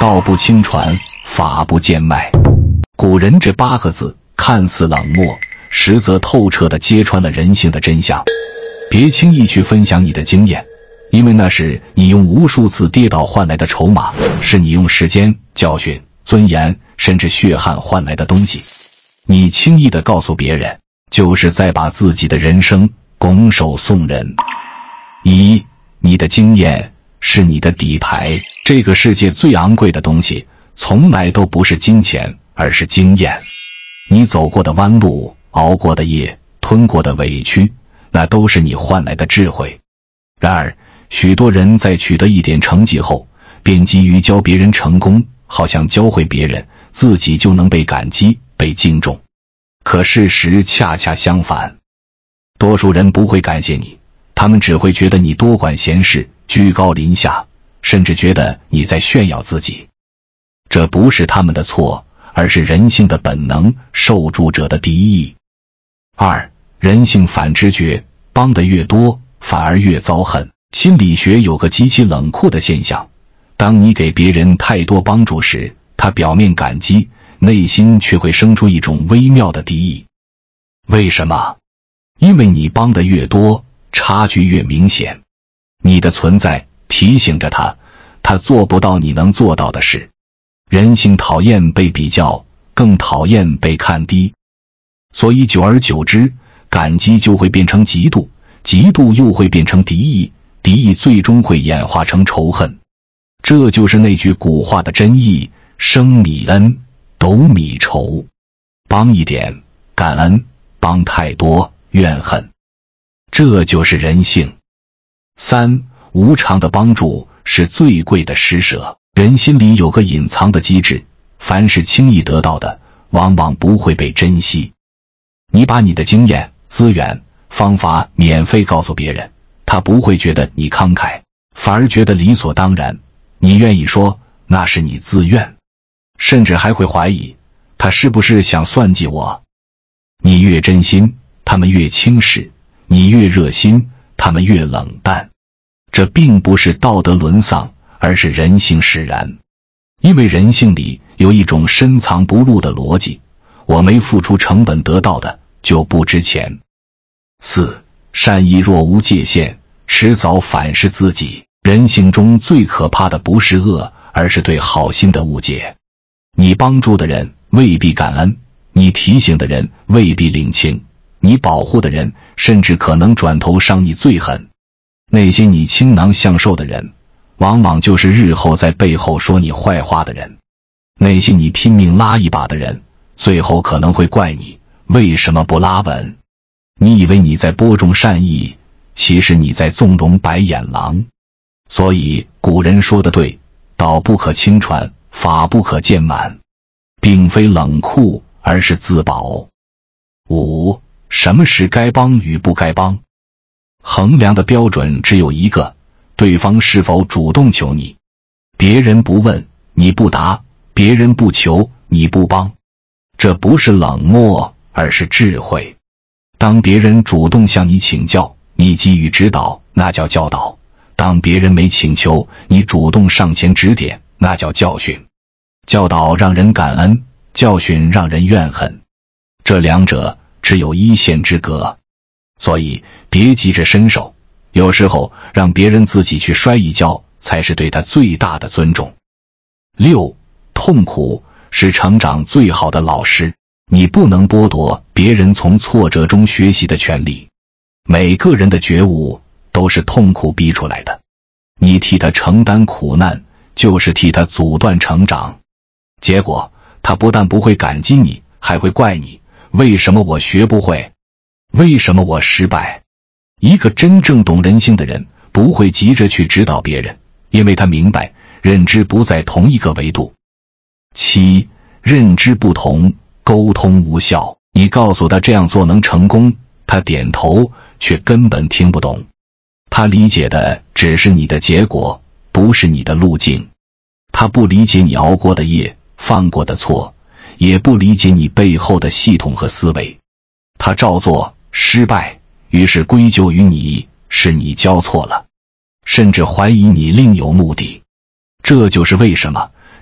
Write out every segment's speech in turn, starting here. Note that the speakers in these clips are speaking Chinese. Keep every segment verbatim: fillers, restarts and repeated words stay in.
道不轻传，法不贱卖。古人这八个字看似冷漠，实则透彻地揭穿了人性的真相。别轻易去分享你的经验，因为那是你用无数次跌倒换来的筹码，是你用时间、教训、尊严甚至血汗换来的东西。你轻易地告诉别人，就是在把自己的人生拱手送人。一，你的经验是你的底牌。这个世界最昂贵的东西从来都不是金钱，而是经验。你走过的弯路，熬过的夜，吞过的委屈，那都是你换来的智慧。然而许多人在取得一点成绩后，便急于教别人成功，好像教会别人，自己就能被感激，被敬重。可事实恰恰相反，多数人不会感谢你，他们只会觉得你多管闲事，居高临下，甚至觉得你在炫耀自己。这不是他们的错，而是人性的本能，受助者的敌意。二，人性反直觉，帮得越多，反而越遭恨。心理学有个极其冷酷的现象，当你给别人太多帮助时，他表面感激，内心却会生出一种微妙的敌意。为什么？因为你帮得越多，差距越明显。你的存在提醒着他，他做不到你能做到的事。人性讨厌被比较，更讨厌被看低。所以久而久之，感激就会变成嫉妒，嫉妒又会变成敌意，敌意最终会演化成仇恨。这就是那句古话的真意，生米恩，斗米仇。帮一点，感恩；帮太多，怨恨。这就是人性。三，无偿的帮助是最贵的施舍。人心里有个隐藏的机制，凡是轻易得到的，往往不会被珍惜。你把你的经验、资源、方法免费告诉别人，他不会觉得你慷慨，反而觉得理所当然。你愿意说，那是你自愿，甚至还会怀疑，他是不是想算计我？你越真心，他们越轻视；你越热心，他们越冷淡。这并不是道德沦丧，而是人性使然。因为人性里有一种深藏不露的逻辑，我没付出成本得到的就不值钱。四，善意若无界限，迟早反噬自己。人性中最可怕的不是恶，而是对好心的误解。你帮助的人未必感恩，你提醒的人未必领情，你保护的人甚至可能转头伤你最狠。那些你倾囊相授的人，往往就是日后在背后说你坏话的人。那些你拼命拉一把的人，最后可能会怪你为什么不拉稳。你以为你在播种善意，其实你在纵容白眼狼。所以古人说的对，道不可轻传，法不可渐满，并非冷酷，而是自保。五，什么是该帮与不该帮？衡量的标准只有一个，对方是否主动求你。别人不问，你不答；别人不求，你不帮。这不是冷漠，而是智慧。当别人主动向你请教，你给予指导，那叫教导；当别人没请求，你主动上前指点，那叫教训。教导让人感恩，教训让人怨恨，这两者只有一线之隔。所以别急着伸手，有时候让别人自己去摔一跤，才是对他最大的尊重。六，痛苦是成长最好的老师。你不能剥夺别人从挫折中学习的权利。每个人的觉悟都是痛苦逼出来的，你替他承担苦难，就是替他阻断成长。结果他不但不会感激你，还会怪你，为什么我学不会？为什么我失败？一个真正懂人性的人不会急着去指导别人，因为他明白认知不在同一个维度。七，认知不同，沟通无效。你告诉他这样做能成功，他点头，却根本听不懂。他理解的只是你的结果，不是你的路径。他不理解你熬过的夜，犯过的错，也不理解你背后的系统和思维。他照做，失败，于是归咎于你，是你教错了，甚至怀疑你另有目的。这就是为什么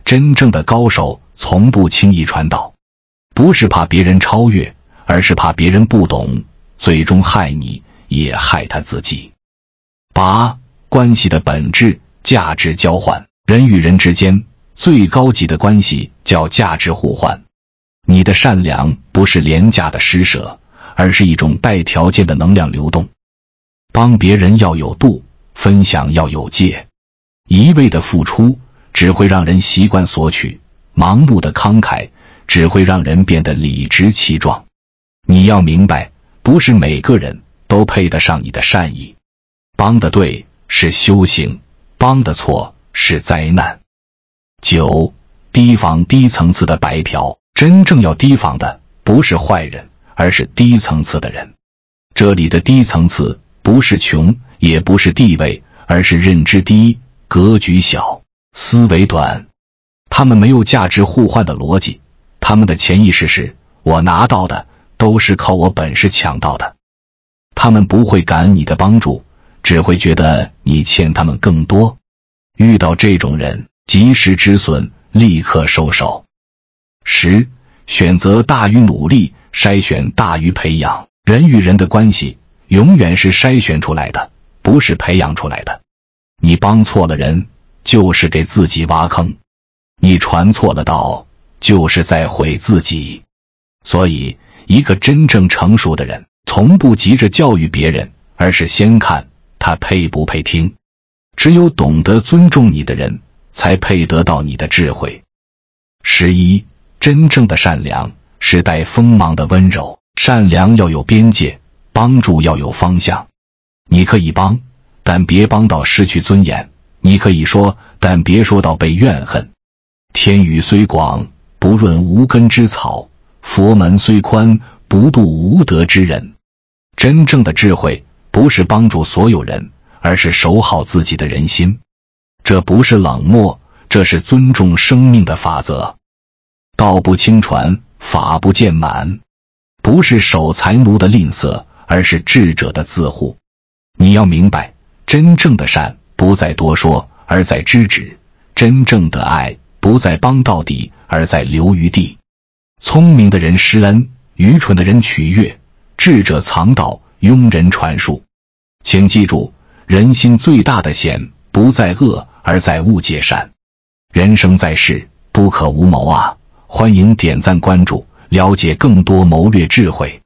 真正的高手从不轻易传道，不是怕别人超越，而是怕别人不懂，最终害你，也害他自己。八、关系的本质，价值交换。人与人之间最高级的关系叫价值互换。你的善良不是廉价的施舍，而是一种带条件的能量流动。帮别人要有度，分享要有界。一味的付出只会让人习惯索取，盲目的慷慨只会让人变得理直气壮。你要明白，不是每个人都配得上你的善意。帮得对是修行，帮得错是灾难。九、提防低层次的白嫖。真正要提防的不是坏人，而是低层次的人。这里的低层次不是穷，也不是地位，而是认知低、格局小、思维短。他们没有价值互换的逻辑，他们的潜意识是我拿到的都是靠我本事抢到的。他们不会感恩你的帮助，只会觉得你欠他们更多。遇到这种人，及时止损，立刻收手。十、选择大于努力，筛选大于培养。人与人的关系永远是筛选出来的，不是培养出来的。你帮错了人，就是给自己挖坑；你传错了道，就是在毁自己。所以，一个真正成熟的人，从不急着教育别人，而是先看他配不配听。只有懂得尊重你的人，才配得到你的智慧。十一、真正的善良是带锋芒的温柔。善良要有边界，帮助要有方向。你可以帮，但别帮到失去尊严；你可以说，但别说到被怨恨。天宇虽广，不润无根之草；佛门虽宽，不渡无德之人。真正的智慧不是帮助所有人，而是守好自己的人心。这不是冷漠，这是尊重生命的法则。道不轻传，法不见满。不是守财奴的吝啬，而是智者的自护。你要明白，真正的善不在多说，而在知止；真正的爱不在帮到底，而在留余地。聪明的人施恩，愚蠢的人取悦，智者藏道，庸人传术。请记住，人心最大的险不在恶，而在误解善。人生在世，不可无谋啊！欢迎点赞关注，了解更多谋略智慧。